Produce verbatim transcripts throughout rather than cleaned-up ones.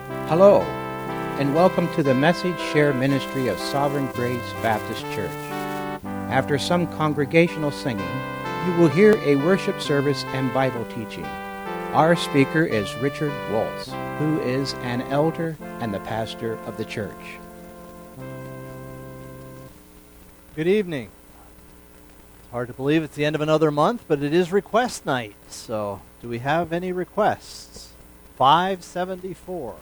Hello, and welcome to the Message Share Ministry of Sovereign Grace Baptist Church. After some congregational singing, you will hear a worship service and Bible teaching. Our speaker is Richard Waltz, who is an elder and the pastor of the church. Good evening. It's hard to believe it's the end of another month, but it is request night. So, do we have any requests? five seventy-four.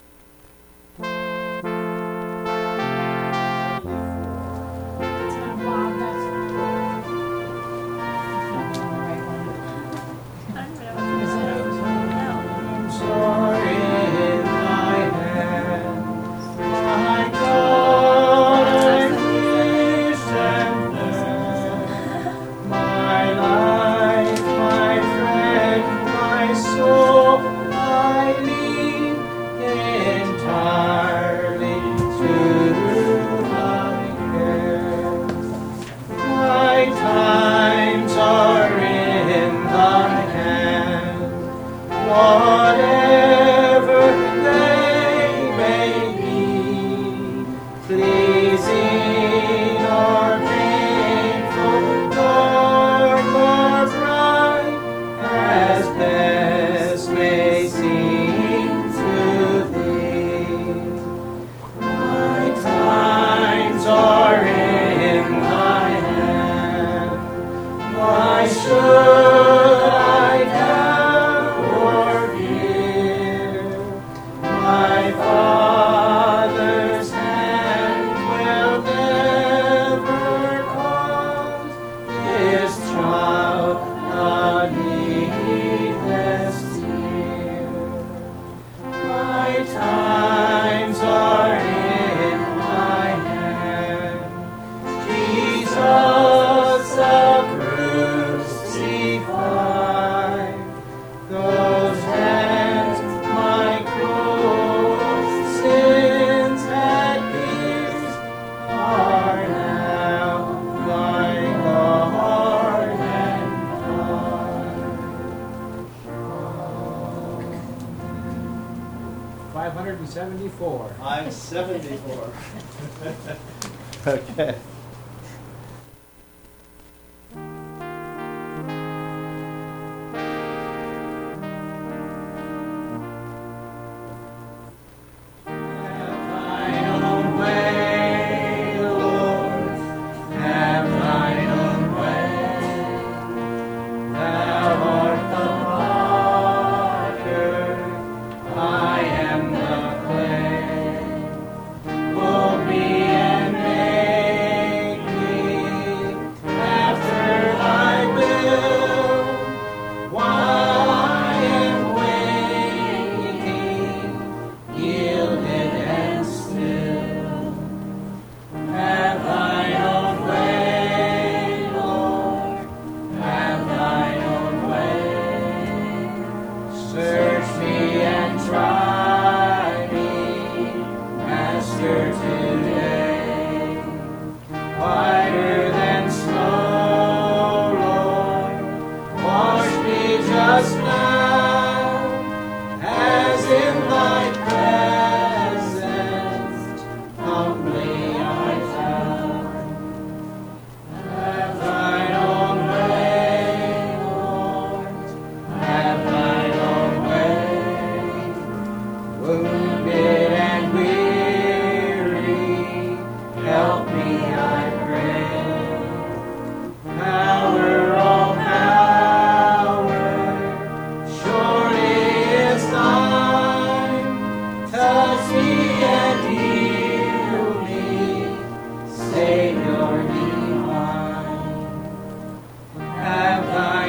five seventy-four. five seventy-four. Okay.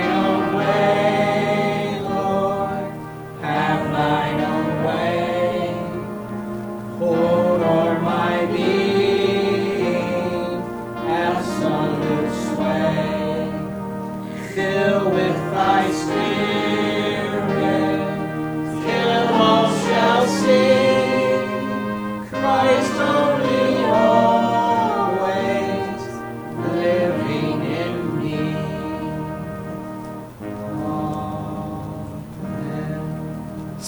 Have thine own way.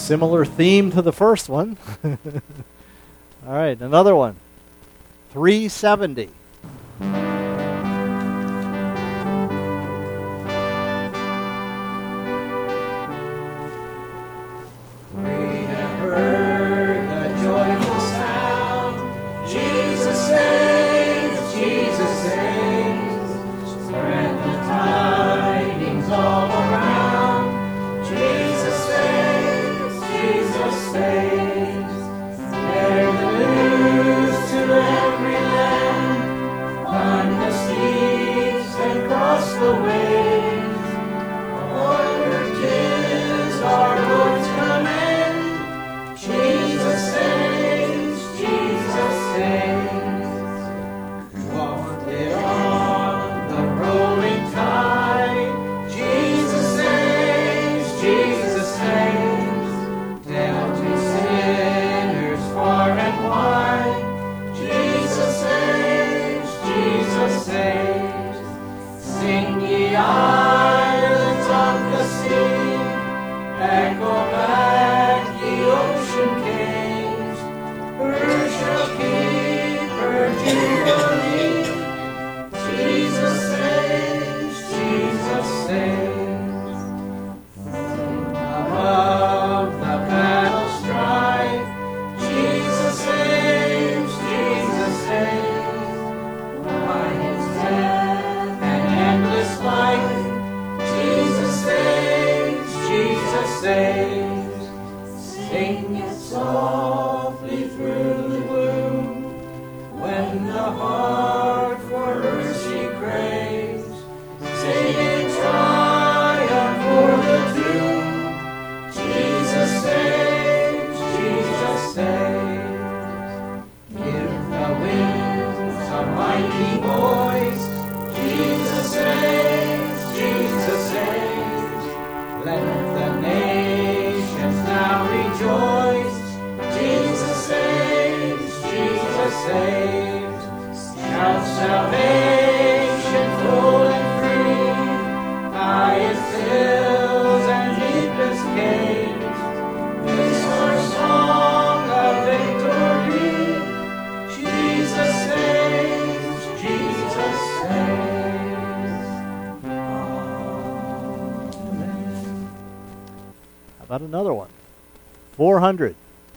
Similar theme to the first one. All right, another one. three seventy. About another one. four hundred.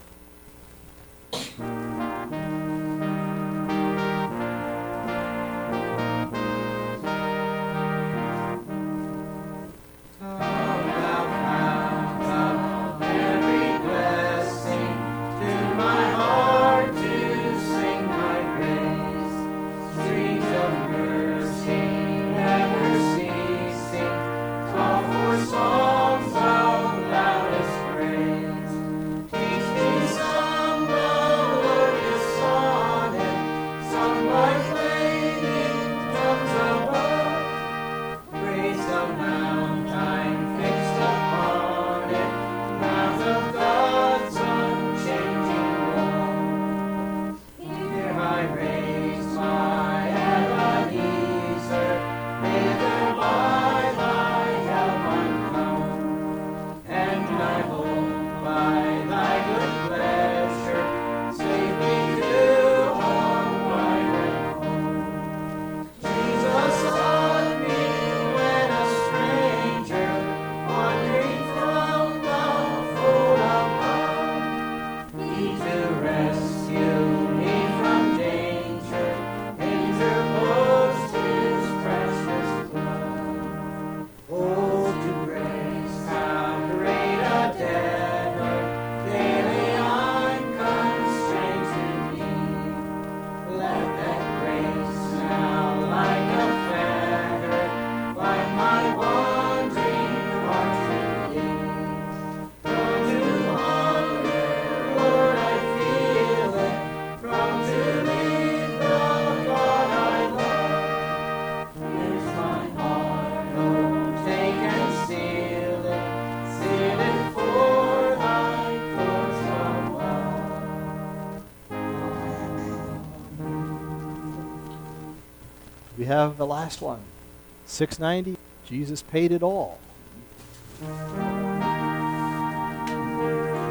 We have the last one. six ninety. Jesus paid it all.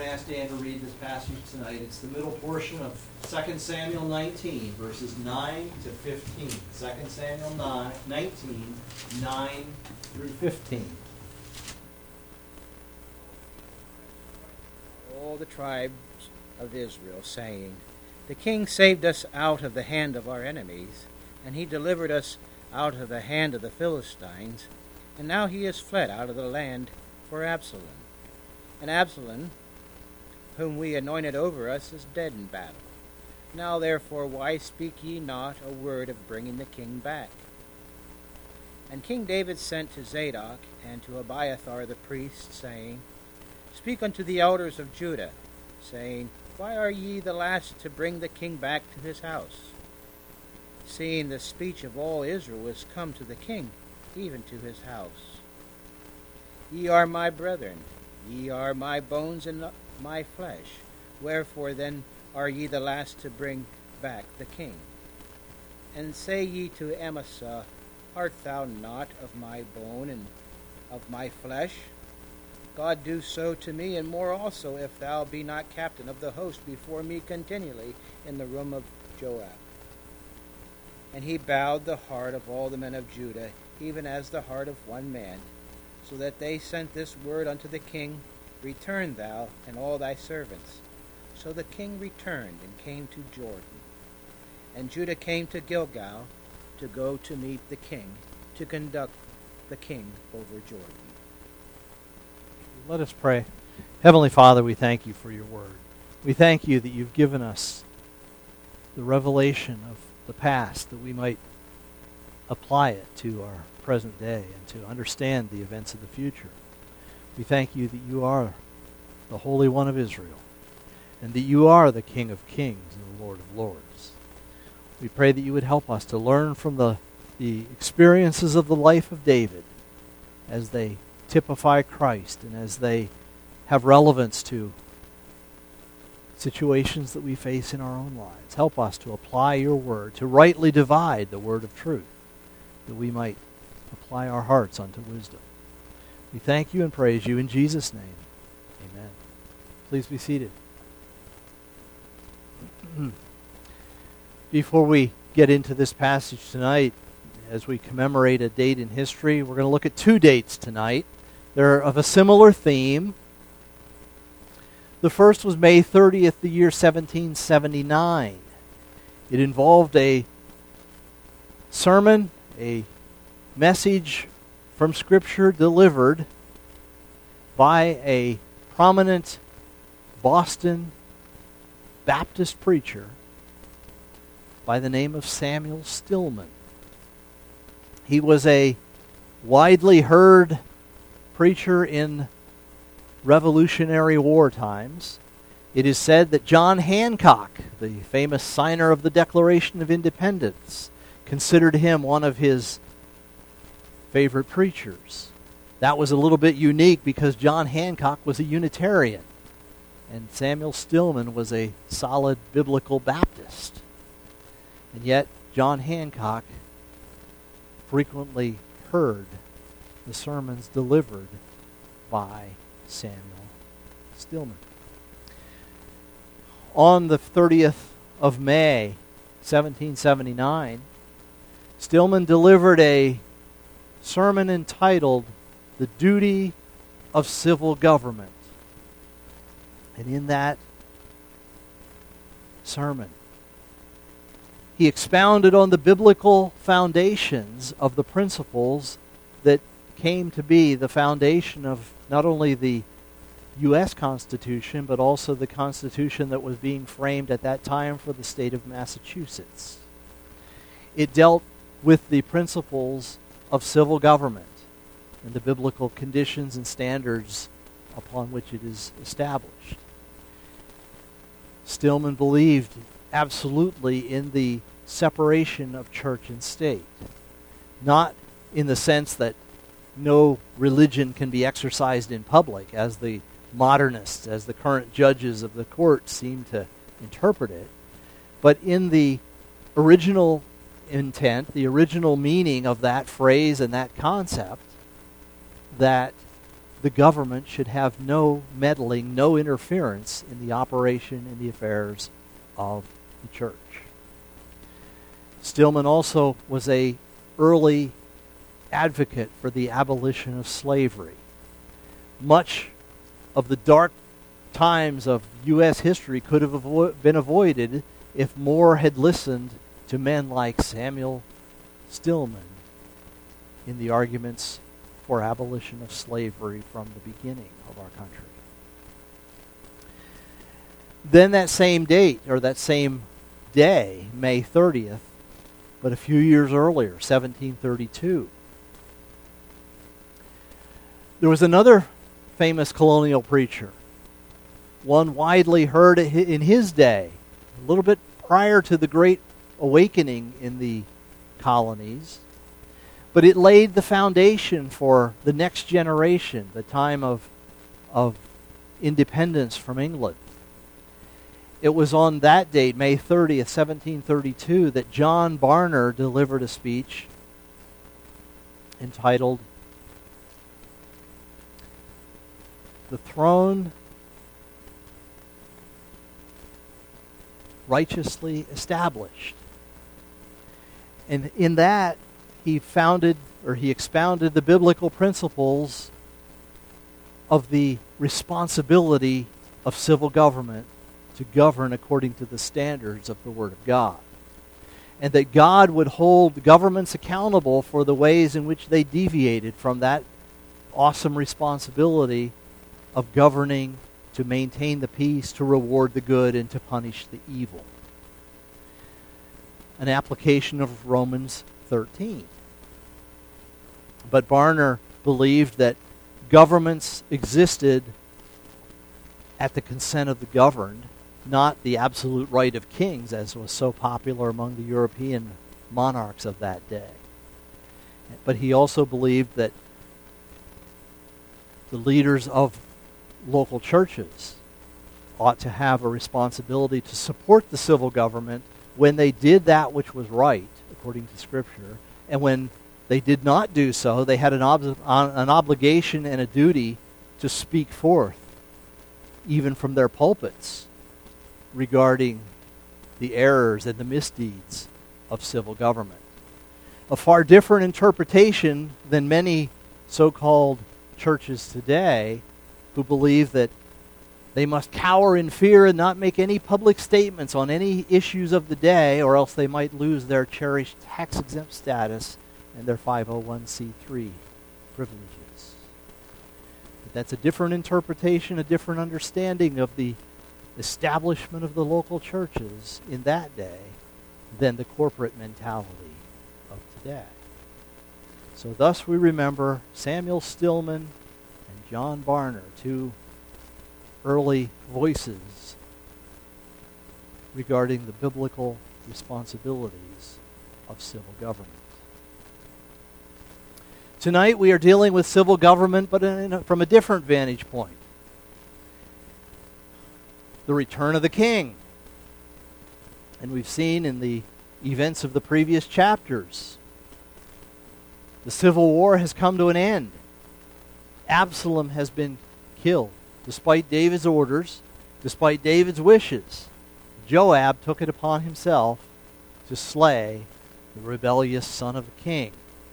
to ask Dan to read this passage tonight. It's the middle portion of Second Samuel nineteen, verses nine to fifteen. Second Samuel nine, nineteen, nine through fifteen. All the tribes of Israel, saying, The king saved us out of the hand of our enemies, and he delivered us out of the hand of the Philistines, and now he is fled out of the land for Absalom. And Absalom, whom we anointed over us, is dead in battle. Now therefore, why speak ye not a word of bringing the king back? And King David sent to Zadok and to Abiathar the priest, saying, Speak unto the elders of Judah, saying, Why are ye the last to bring the king back to his house? Seeing the speech of all Israel is come to the king, even to his house. Ye are my brethren, ye are my bones and my flesh. Wherefore then are ye the last to bring back the king? And say ye to Amasa, Art thou not of my bone and of my flesh? God do so to me, and more also, if thou be not captain of the host before me continually in the room of Joab. And he bowed the heart of all the men of Judah, even as the heart of one man, so that they sent this word unto the king, Return thou and all thy servants. So the king returned and came to Jordan. And Judah came to Gilgal to go to meet the king, to conduct the king over Jordan. Let us pray. Heavenly Father, we thank you for your word. We thank you that you've given us the revelation of the past, that we might apply it to our present day and to understand the events of the future. We thank you that you are the Holy One of Israel, and that you are the King of kings and the Lord of lords. We pray that you would help us to learn from the, the experiences of the life of David as they typify Christ and as they have relevance to situations that we face in our own lives. Help us to apply your word, to rightly divide the word of truth, that we might apply our hearts unto wisdom. We thank you and praise you in Jesus' name. Amen. Please be seated. Before we get into this passage tonight, as we commemorate a date in history, we're going to look at two dates tonight. They're of a similar theme. The first was May thirtieth, the year seventeen seventy-nine. It involved a sermon, a message from Scripture delivered by a prominent Boston Baptist preacher by the name of Samuel Stillman. He was a widely heard preacher in Revolutionary War times. It is said that John Hancock, the famous signer of the Declaration of Independence, considered him one of his favorite preachers. That was a little bit unique because John Hancock was a Unitarian, and Samuel Stillman was a solid biblical Baptist. And yet, John Hancock frequently heard the sermons delivered by Samuel Stillman. On the thirtieth of May, seventeen seventy-nine, Stillman delivered a sermon entitled The Duty of Civil Government. And in that sermon, he expounded on the biblical foundations of the principles that came to be the foundation of not only the U S Constitution, but also the Constitution that was being framed at that time for the state of Massachusetts. It dealt with the principles of civil government and the biblical conditions and standards upon which it is established. Stillman believed absolutely in the separation of church and state, not in the sense that no religion can be exercised in public, as the modernists, as the current judges of the court seem to interpret it, but in the original intent, the original meaning of that phrase and that concept, that the government should have no meddling, no interference in the operation and the affairs of the church. Stillman also was an early advocate for the abolition of slavery. Much of the dark times of U S history could have avo- been avoided if more had listened to men like Samuel Stillman in the arguments for abolition of slavery from the beginning of our country. Then that same date, or that same day, May thirtieth, but a few years earlier, seventeen thirty-two, there was another famous colonial preacher, one widely heard in his day, a little bit prior to the Great Awakening in the colonies, but it laid the foundation for the next generation, the time of, of independence from England. It was on that date, May thirtieth, seventeen thirty-two, that John Barner delivered a speech entitled, "The Throne Righteously Established." And in that, he founded, or he expounded the biblical principles of the responsibility of civil government to govern according to the standards of the Word of God. And that God would hold governments accountable for the ways in which they deviated from that awesome responsibility of governing to maintain the peace, to reward the good, and to punish the evil. An application of Romans thirteen. But Barner believed that governments existed at the consent of the governed, not the absolute right of kings, as was so popular among the European monarchs of that day. But he also believed that the leaders of local churches ought to have a responsibility to support the civil government when they did that which was right, according to Scripture, and when they did not do so, they had an, ob- an obligation and a duty to speak forth, even from their pulpits, regarding the errors and the misdeeds of civil government. A far different interpretation than many so-called churches today, who believe that they must cower in fear and not make any public statements on any issues of the day, or else they might lose their cherished tax-exempt status and their five oh one c three privileges. But that's a different interpretation, a different understanding of the establishment of the local churches in that day than the corporate mentality of today. So thus we remember Samuel Stillman and John Barner, two early voices regarding the biblical responsibilities of civil government. Tonight we are dealing with civil government, but in a, from a different vantage point. The return of the king. And we've seen in the events of the previous chapters, the civil war has come to an end. Absalom has been killed, despite David's orders, despite David's wishes. Joab took it upon himself to slay the rebellious son of the king.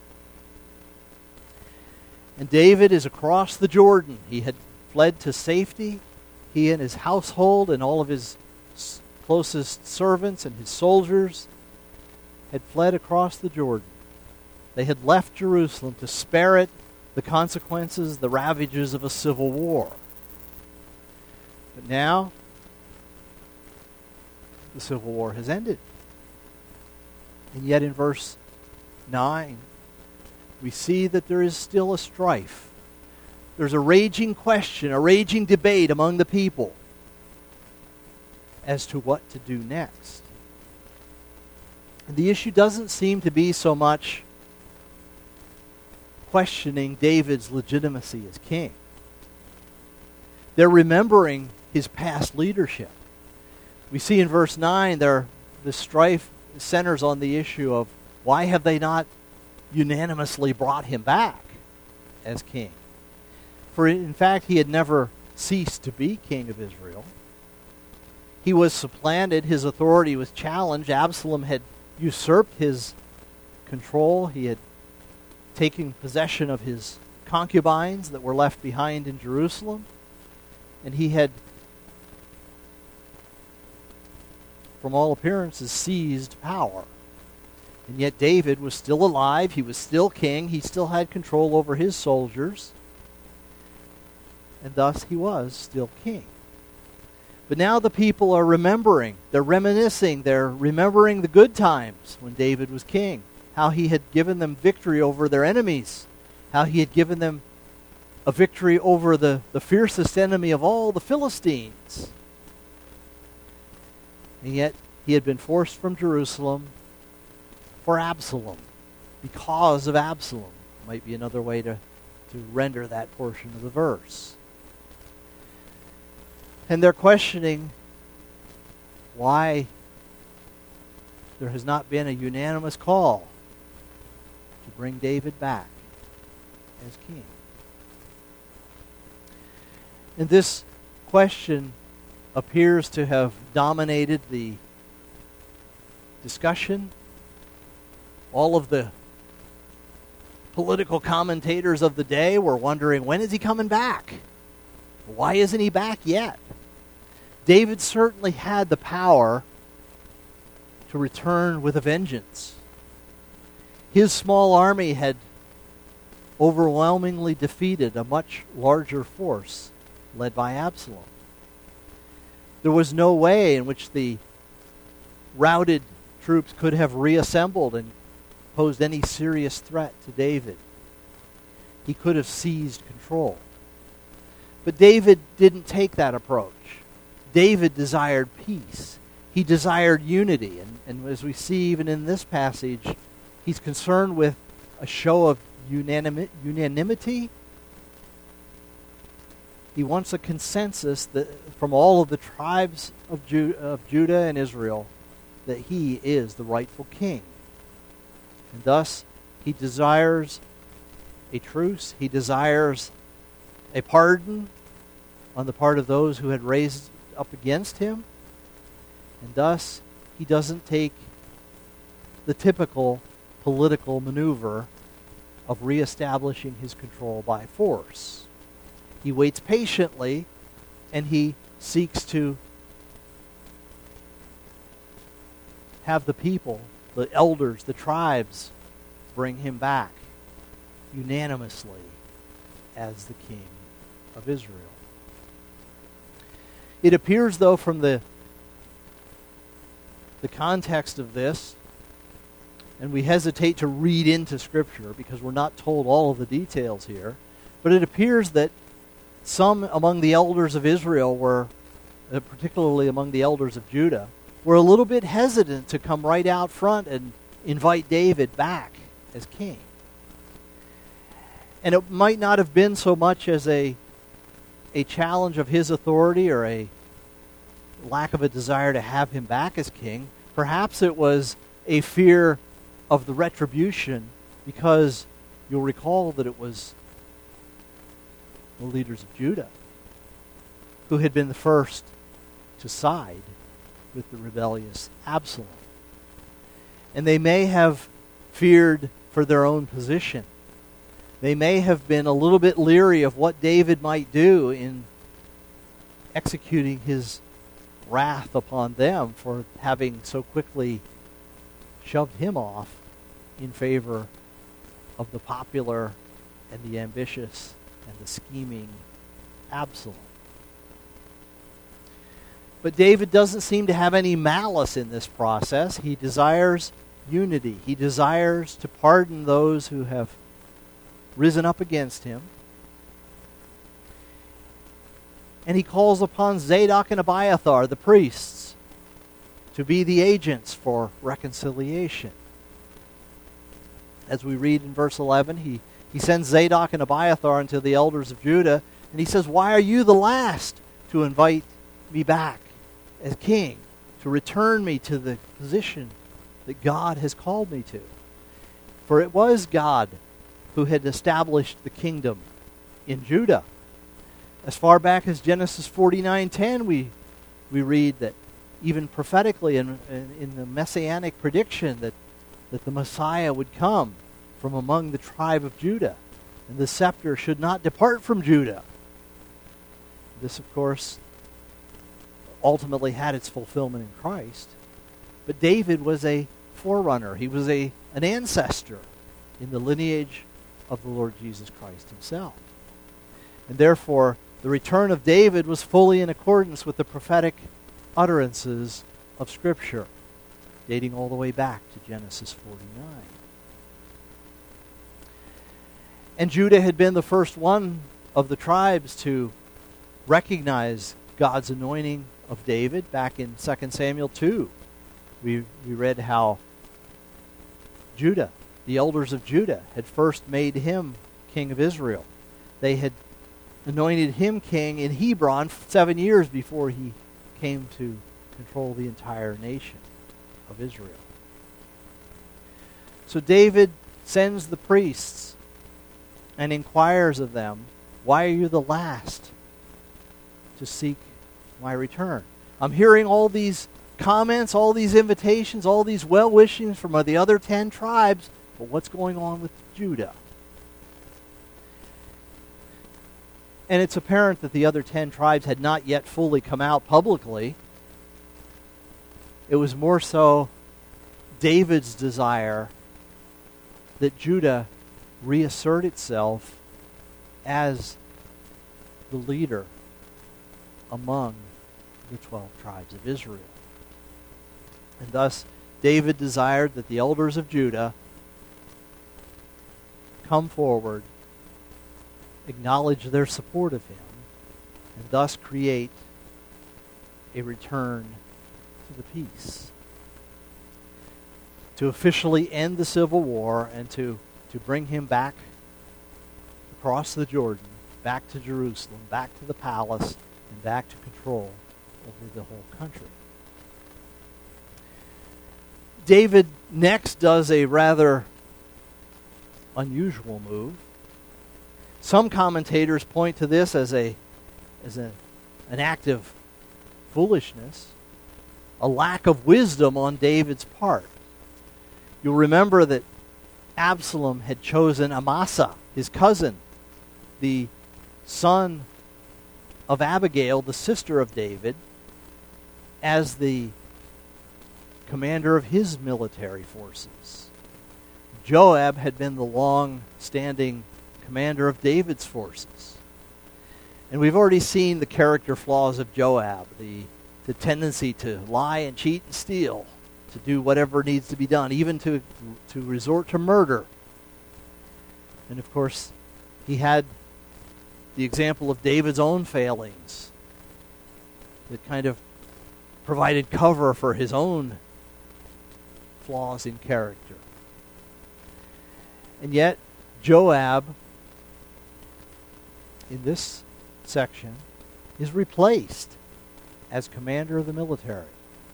And David is across the Jordan. He had fled to safety. He and his household and all of his closest servants and his soldiers had fled across the Jordan. They had left Jerusalem to spare it the consequences, the ravages of a civil war. But now, the civil war has ended. And yet in verse nine, we see that there is still a strife. There's a raging question, a raging debate among the people as to what to do next. And the issue doesn't seem to be so much questioning David's legitimacy as king. They're remembering his past leadership. We see in verse nine there the strife centers on the issue of why have they not unanimously brought him back as king? For in fact, he had never ceased to be king of Israel. He was supplanted. His authority was challenged. Absalom had usurped his control. He had taken possession of his concubines that were left behind in Jerusalem. And he had, from all appearances, seized power. And yet David was still alive. He was still king. He still had control over his soldiers. And thus he was still king. But now the people are remembering. They're reminiscing. They're remembering the good times when David was king. How he had given them victory over their enemies. How he had given them a victory over the, the fiercest enemy of all, the Philistines. And yet he had been forced from Jerusalem for Absalom. Because of Absalom. Might be another way to, to render that portion of the verse. And they're questioning why there has not been a unanimous call to bring David back as king. And this question appears to have dominated the discussion. All of the political commentators of the day were wondering, when is he coming back? Why isn't he back yet? David certainly had the power to return with a vengeance. His small army had overwhelmingly defeated a much larger force led by Absalom. There was no way in which the routed troops could have reassembled and posed any serious threat to David. He could have seized control. But David didn't take that approach. David desired peace. He desired unity. And, and as we see even in this passage, he's concerned with a show of unanimi- unanimity. He wants a consensus that from all of the tribes of, Ju- of Judah and Israel that he is the rightful king. And thus, he desires a truce. He desires a pardon on the part of those who had raised up against him. And thus, he doesn't take the typical political maneuver of reestablishing his control by force. He waits patiently, and he seeks to have the people, the elders, the tribes, bring him back unanimously as the king of Israel. It appears, though, from the, the context of this, and we hesitate to read into Scripture because we're not told all of the details here, but it appears that some among the elders of Israel were, uh, particularly among the elders of Judah, were a little bit hesitant to come right out front and invite David back as king. And it might not have been so much as a a challenge of his authority or a lack of a desire to have him back as king. Perhaps it was a fear of the retribution, because you'll recall that it was the leaders of Judah who had been the first to side with the rebellious Absalom. And they may have feared for their own position. They may have been a little bit leery of what David might do in executing his wrath upon them for having so quickly shoved him off in favor of the popular and the ambitious and the scheming Absalom. But David doesn't seem to have any malice in this process. He desires unity. He desires to pardon those who have risen up against him. And he calls upon Zadok and Abiathar, the priests, to be the agents for reconciliation. As we read in verse eleven, he, he sends Zadok and Abiathar unto the elders of Judah, and he says, "Why are you the last to invite me back as king, to return me to the position that God has called me to?" For it was God who had established the kingdom in Judah. As far back as Genesis forty-nine ten, we, we read that even prophetically in, in, in the messianic prediction that, that the Messiah would come from among the tribe of Judah, and the scepter should not depart from Judah. This, of course, ultimately had its fulfillment in Christ. But David was a forerunner. He was a an ancestor in the lineage of the Lord Jesus Christ himself. And therefore, the return of David was fully in accordance with the prophetic utterances of Scripture, dating all the way back to Genesis forty-nine. And Judah had been the first one of the tribes to recognize God's anointing of David back in Second Samuel two. We, we read how Judah, the elders of Judah, had first made him king of Israel. They had anointed him king in Hebron seven years before he came to control the entire nation of Israel. So David sends the priests and inquires of them, "Why are you the last to seek my return?" I'm hearing all these comments, all these invitations, all these well-wishings from the other ten tribes, but what's going on with Judah? And it's apparent that the other ten tribes had not yet fully come out publicly. It was more so David's desire that Judah reassert itself as the leader among the twelve tribes of Israel. And thus, David desired that the elders of Judah come forward, acknowledge their support of him, and thus create a return to the peace. To officially end the civil war and to, to bring him back across the Jordan, back to Jerusalem, back to the palace, and back to control over the whole country. David next does a rather unusual move. Some commentators point to this as a as a, an act of foolishness, a lack of wisdom on David's part. You'll remember that Absalom had chosen Amasa, his cousin, the son of Abigail, the sister of David, as the commander of his military forces. Joab had been the long-standing commander of David's forces. And we've already seen the character flaws of Joab, the, the tendency to lie and cheat and steal, to do whatever needs to be done, even to, to resort to murder. And of course, he had the example of David's own failings that kind of provided cover for his own flaws in character. And yet, Joab, in this section, is replaced as commander of the military.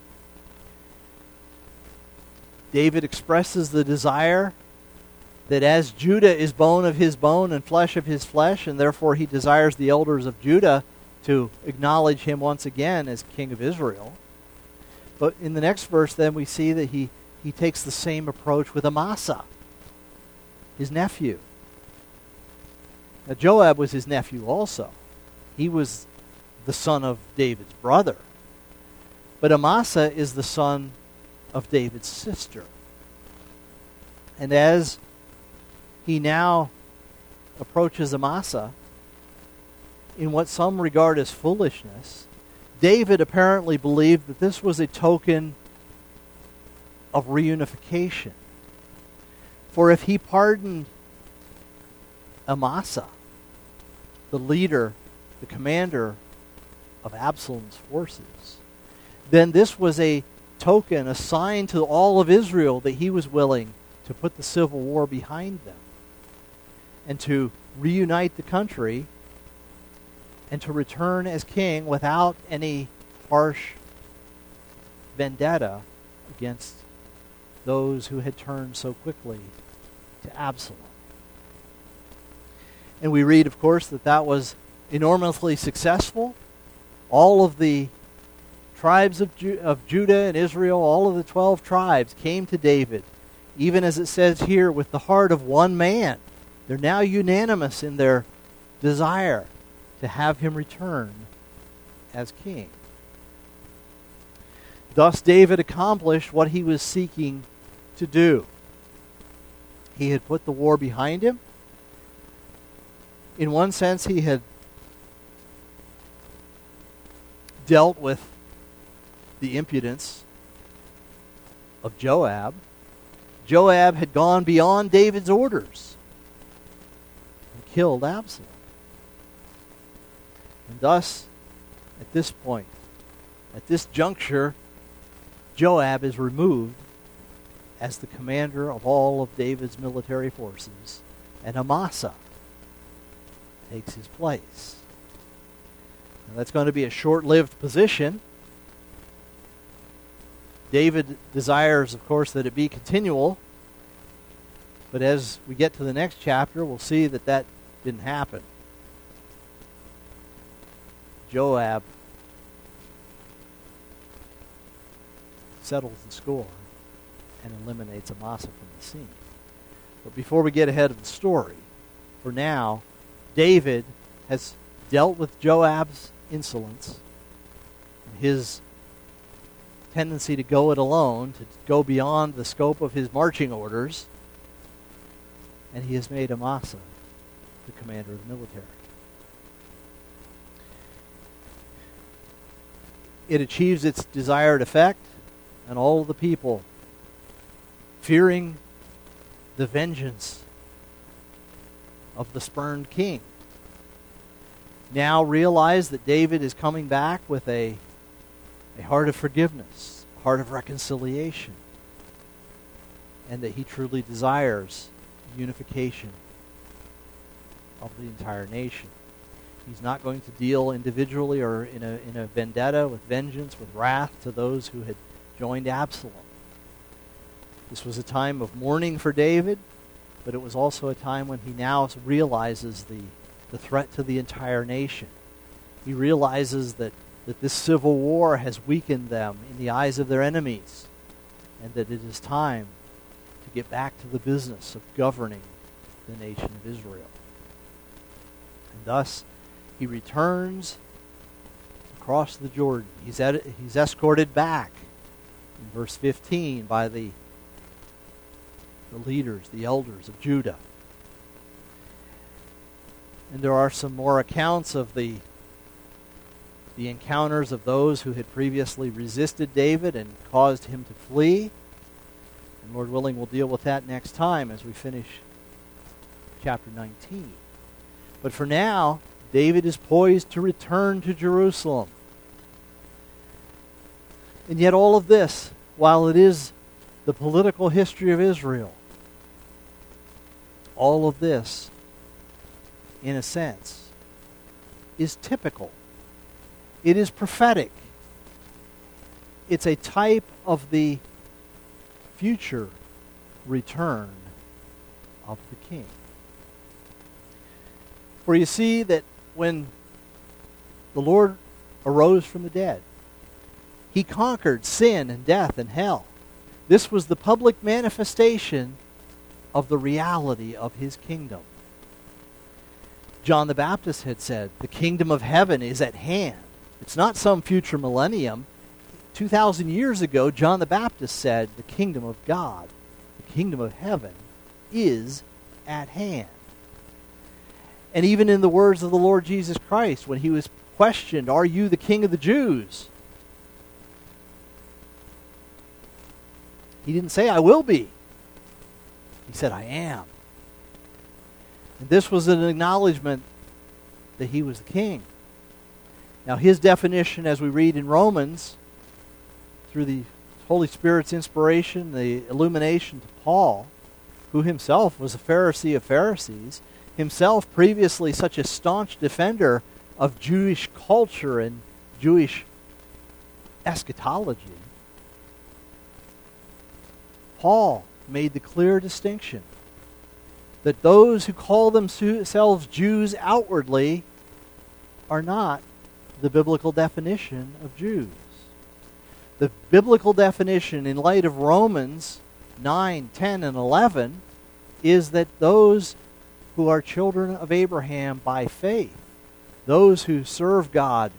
David expresses the desire that as Judah is bone of his bone and flesh of his flesh, and therefore he desires the elders of Judah to acknowledge him once again as king of Israel. But in the next verse, then, we see that he, he takes the same approach with Amasa, his nephew. Now, Joab was his nephew also. He was the son of David's brother. But Amasa is the son of David's sister. And as he now approaches Amasa in what some regard as foolishness, David apparently believed that this was a token of reunification. For if he pardoned Amasa, the leader, the commander of Absalom's forces, then this was a token, a sign to all of Israel that he was willing to put the civil war behind them and to reunite the country and to return as king without any harsh vendetta against those who had turned so quickly to Absalom. And we read, of course, that that was enormously successful. All of the tribes of, Ju- of Judah and Israel, all of the twelve tribes came to David, even as it says here, with the heart of one man. They're now unanimous in their desire to have him return as king. Thus David accomplished what he was seeking to do. He had put the war behind him. In one sense, he had dealt with the impudence of Joab. Joab had gone beyond David's orders and killed Absalom. And thus, at this point, at this juncture, Joab is removed as the commander of all of David's military forces, and Amasa takes his place. Now, that's going to be a short-lived position. David desires, of course, that it be continual, but as we get to the next chapter, we'll see that that didn't happen. Joab settles the score and eliminates Amasa from the scene. But before we get ahead of the story, for now, David has dealt with Joab's insolence, his tendency to go it alone, to go beyond the scope of his marching orders, and he has made Amasa the commander of the military. It achieves its desired effect, and all of the people, fearing the vengeance of the spurned king, now realize that David is coming back with a, a heart of forgiveness, a heart of reconciliation, and that he truly desires unification of the entire nation. He's not going to deal individually or in a, in a vendetta with vengeance, with wrath to those who had joined Absalom. This was a time of mourning for David, but it was also a time when he now realizes the, the threat to the entire nation. He realizes that, that this civil war has weakened them in the eyes of their enemies, and that it is time to get back to the business of governing the nation of Israel. And thus, he returns across the Jordan. He's, ed- he's escorted back in verse fifteen by the, the leaders, the elders of Judah. And there are some more accounts of the, the encounters of those who had previously resisted David and caused him to flee. And Lord willing, we'll deal with that next time as we finish chapter nineteen. But for now, David is poised to return to Jerusalem. And yet all of this, while it is the political history of Israel, all of this, in a sense, is typical. It is prophetic. It's a type of the future return of the king. For you see that when the Lord arose from the dead, he conquered sin and death and hell. This was the public manifestation of the reality of his kingdom. John the Baptist had said, the kingdom of heaven is at hand. It's not some future millennium. two thousand years ago, John the Baptist said, the kingdom of God, the kingdom of heaven, is at hand. And even in the words of the Lord Jesus Christ, when he was questioned, are you the king of the Jews? He didn't say, I will be. He said, I am. And this was an acknowledgement that he was the king. Now his definition, as we read in Romans, through the Holy Spirit's inspiration, the illumination to Paul, who himself was a Pharisee of Pharisees, himself previously such a staunch defender of Jewish culture and Jewish eschatology, Paul made the clear distinction that those who call themselves Jews outwardly are not the biblical definition of Jews. The biblical definition in light of Romans nine, ten, and eleven is that those who are children of Abraham by faith, those who serve God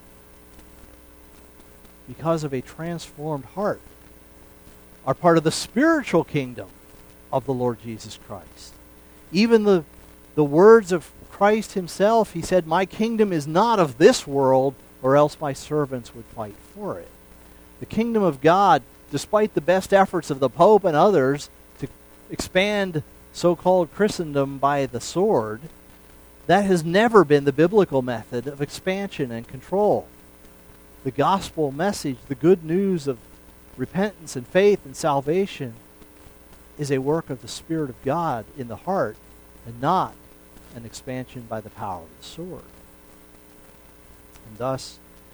because of a transformed heart, are part of the spiritual kingdom of the Lord Jesus Christ. Even the, the words of Christ himself, he said, "My kingdom is not of this world, or else my servants would fight for it." The kingdom of God, despite the best efforts of the Pope and others to expand so-called Christendom by the sword, that has never been the biblical method of expansion and control. The gospel message, the good news of repentance and faith and salvation, is a work of the Spirit of God in the heart, and not an expansion by the power of the sword. And thus,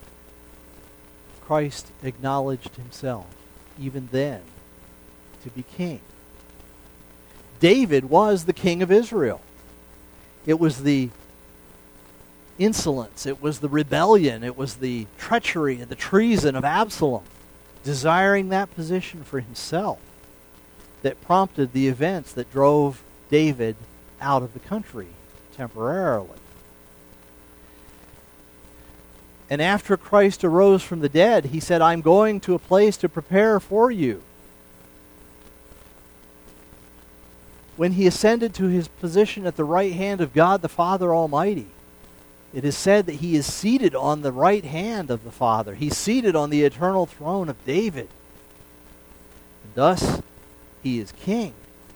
Christ acknowledged himself, even then, to be king. David was the king of Israel. It was the insolence, it was the rebellion, it was the treachery and the treason of Absalom, desiring that position for himself, that prompted the events that drove David out of the country temporarily. And after Christ arose from the dead, he said, "I'm going to a place to prepare for you." When he ascended to his position at the right hand of God the Father Almighty, it is said that he is seated on the right hand of the Father. He's seated on the eternal throne of David. And thus, he is king.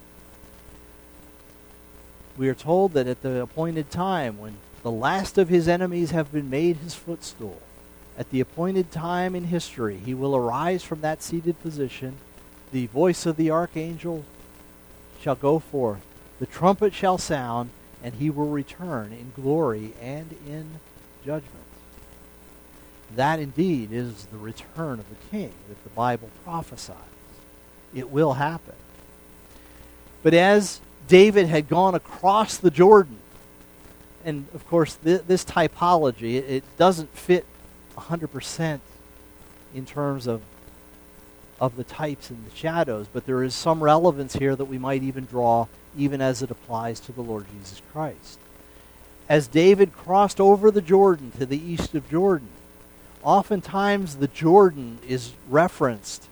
We are told that at the appointed time, when the last of his enemies have been made his footstool, at the appointed time in history, he will arise from that seated position. The voice of the archangel shall go forth. The trumpet shall sound, and he will return in glory and in judgment. That indeed is the return of the king that the Bible prophesies. It will happen. But as David had gone across the Jordan, and of course th- this typology, it, it doesn't fit one hundred percent in terms of, of the types and the shadows, but there is some relevance here that we might even draw even as it applies to the Lord Jesus Christ. As David crossed over the Jordan to the east of Jordan, oftentimes the Jordan is referenced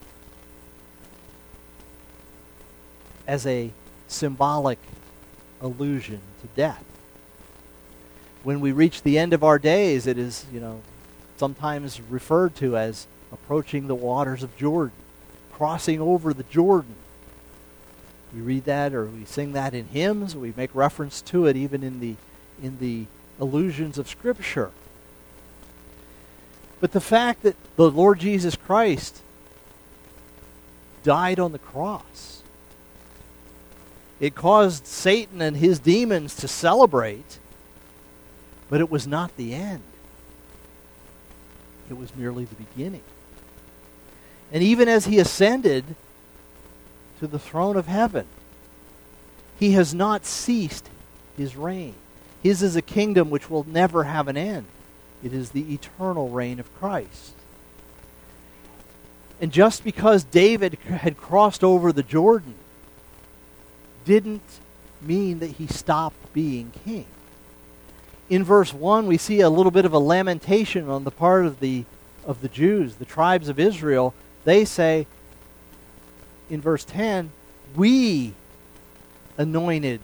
as a symbolic allusion to death. When we reach the end of our days, it is, you know, sometimes referred to as approaching the waters of Jordan, crossing over the Jordan. We read that, or we sing that in hymns. We make reference to it even in the in the allusions of Scripture. But the fact that the Lord Jesus Christ died on the cross, it caused Satan and his demons to celebrate, but it was not the end. It was merely the beginning. And even as he ascended to the throne of heaven, he has not ceased his reign. His is a kingdom which will never have an end. It is the eternal reign of Christ. And just because David had crossed over the Jordan didn't mean that he stopped being king. In verse one, we see a little bit of a lamentation on the part of the of the Jews, the tribes of Israel. They say, in verse ten, we anointed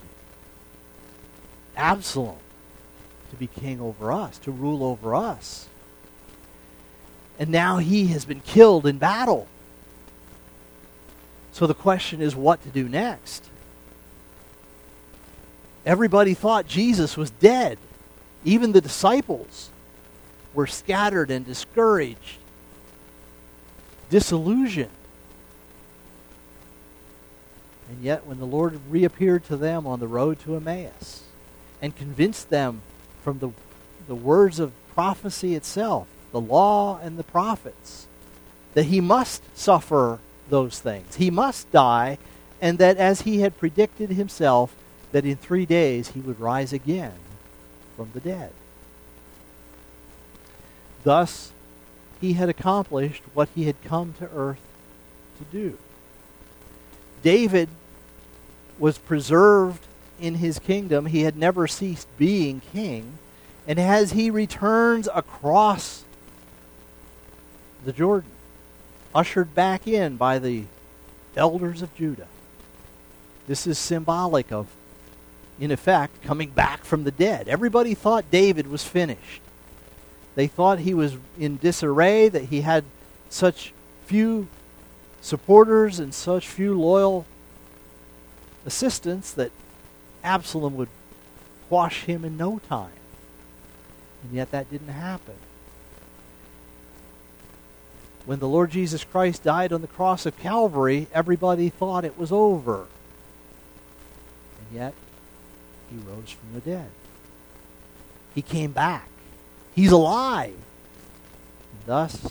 Absalom to be king over us, to rule over us. And now he has been killed in battle. So the question is what to do next. Everybody thought Jesus was dead. Even the disciples were scattered and discouraged, disillusioned. And yet when the Lord reappeared to them on the road to Emmaus and convinced them from the, the words of prophecy itself, the law and the prophets, that he must suffer those things, he must die, and that as he had predicted himself, that in three days he would rise again from the dead. Thus, he had accomplished what he had come to earth to do. David was preserved in his kingdom. He had never ceased being king. And as he returns across the Jordan, ushered back in by the elders of Judah, this is symbolic of, in effect, coming back from the dead. Everybody thought David was finished. They thought he was in disarray, that he had such few supporters and such few loyal assistants that Absalom would quash him in no time. And yet that didn't happen. When the Lord Jesus Christ died on the cross of Calvary, everybody thought it was over. And yet, he rose from the dead. He came back. He's alive. And thus,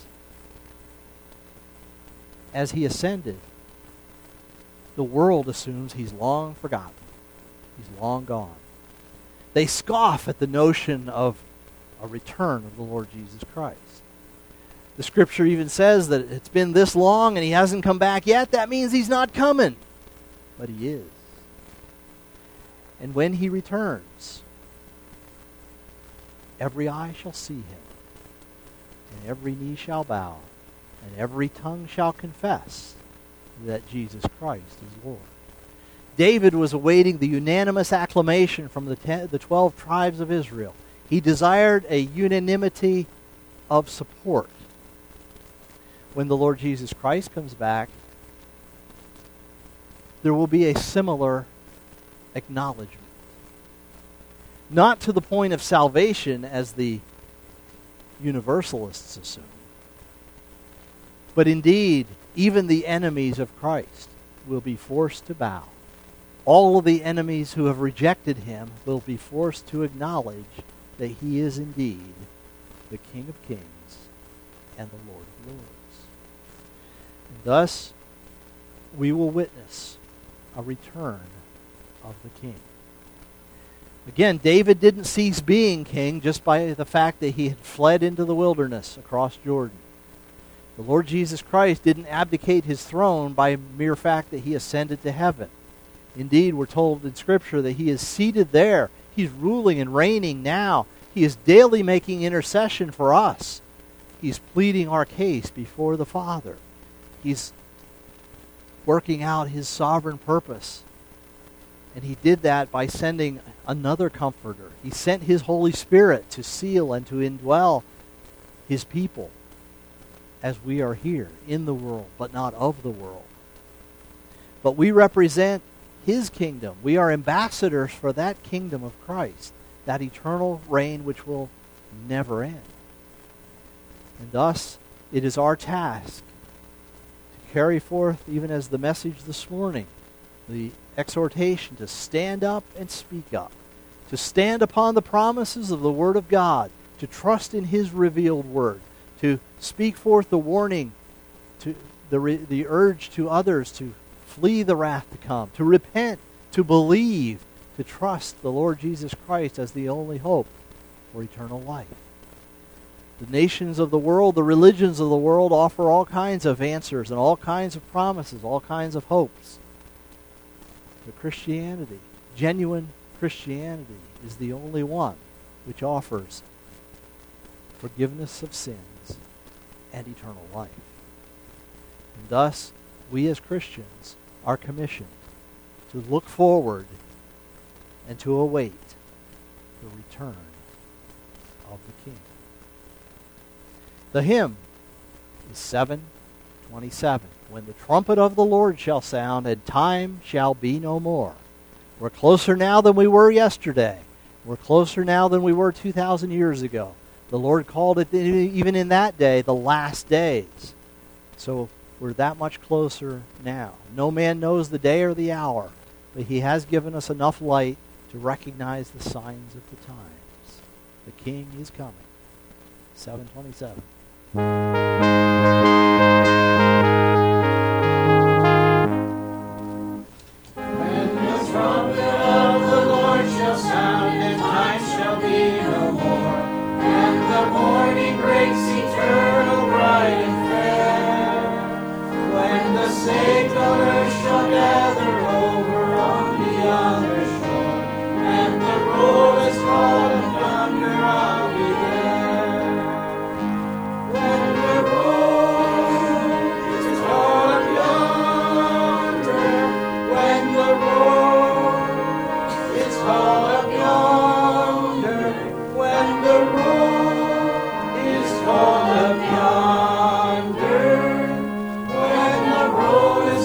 as he ascended, the world assumes he's long forgotten. He's long gone. They scoff at the notion of a return of the Lord Jesus Christ. The scripture even says that it's been this long and he hasn't come back yet. That means he's not coming. But he is. And when he returns, every eye shall see him, and every knee shall bow, and every tongue shall confess that Jesus Christ is Lord. David was awaiting the unanimous acclamation from the, ten, the twelve tribes of Israel. He desired a unanimity of support. When the Lord Jesus Christ comes back, there will be a similar acknowledgement. Not to the point of salvation as the universalists assume, but indeed, even the enemies of Christ will be forced to bow. All of the enemies who have rejected him will be forced to acknowledge that he is indeed the King of Kings and the Lord of Lords. And thus, we will witness a return of the King. Again, David didn't cease being king just by the fact that he had fled into the wilderness across Jordan. The Lord Jesus Christ didn't abdicate his throne by mere fact that he ascended to heaven. Indeed, we're told in Scripture that he is seated there. He's ruling and reigning now. He is daily making intercession for us. He's pleading our case before the Father. He's working out his sovereign purpose. And he did that by sending another comforter. He sent his Holy Spirit to seal and to indwell his people as we are here in the world, but not of the world. But we represent his kingdom. We are ambassadors for that kingdom of Christ, that eternal reign which will never end. And thus, it is our task to carry forth, even as the message this morning, the exhortation to stand up and speak up, to stand upon the promises of the Word of God, to trust in his revealed Word, to speak forth the warning, to the, the urge to others to flee the wrath to come, to repent, to believe, to trust the Lord Jesus Christ as the only hope for eternal life. The nations of the world, the religions of the world offer all kinds of answers and all kinds of promises, all kinds of hopes. But Christianity, genuine Christianity, is the only one which offers forgiveness of sins and eternal life. And thus, we as Christians are commissioned to look forward and to await the return of the King. The hymn is seven twenty-seven. When the trumpet of the Lord shall sound, and time shall be no more. We're closer now than we were yesterday. We're closer now than we were two thousand years ago. The Lord called it, even in that day, the last days. So we're that much closer now. No man knows the day or the hour, but he has given us enough light to recognize the signs of the times. The King is coming. seven twenty-seven. Breaks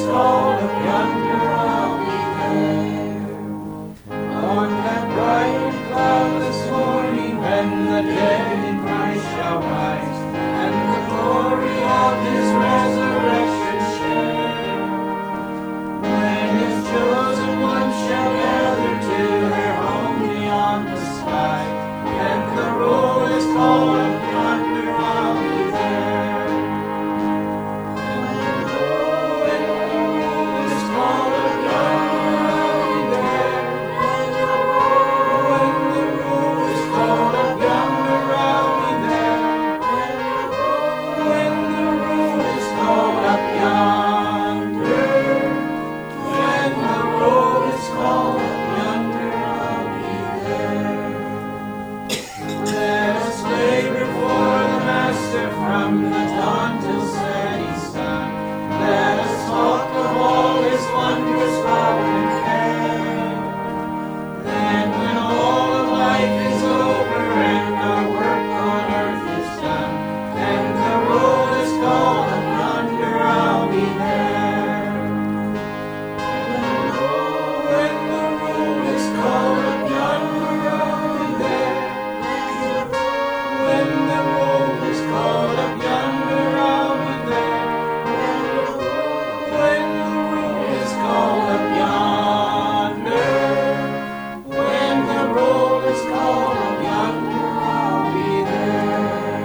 called up yonder, I'll be there. On that bright and cloudless morning, when the dead in Christ shall rise, and the glory of his resurrection share. When his chosen ones shall gather to their home beyond the sky, and the roll is called up yonder, I'll be there. When the roll, when the roll is called up yonder, I'll be there. When the roll, when the roll is called up yonder, I'll be there. When the roll is called up yonder, when the roll is called up yonder, I'll be there. Let us labor for the Master from the dawn till setting sun. Let us talk of all his wondrous love and care. Then when all of life is over and our work on earth is done, and the roll is called up yonder, I'll be there. When the roll, when the roll is called up yonder, I'll be there. When the roll is called up yonder, I'll be there. When the roll is called up yonder, when the roll is called up yonder, I'll be there.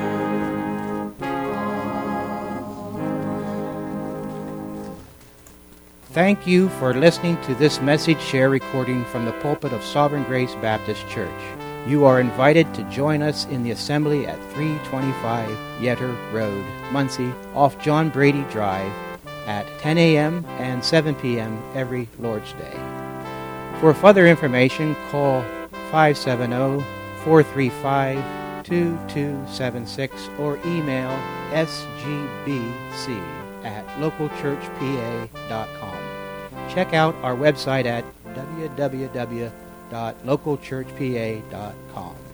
Thank you for listening to this message share recording from the pulpit of Sovereign Grace Baptist Church. You are invited to join us in the assembly at three twenty-five Yetter Road, Muncie, off John Brady Drive at ten a.m. and seven p.m. every Lord's Day. For further information, call five seven zero, four three five, two two seven six or email s g b c at local church p a dot com. Check out our website at w w w dot local church p a dot com.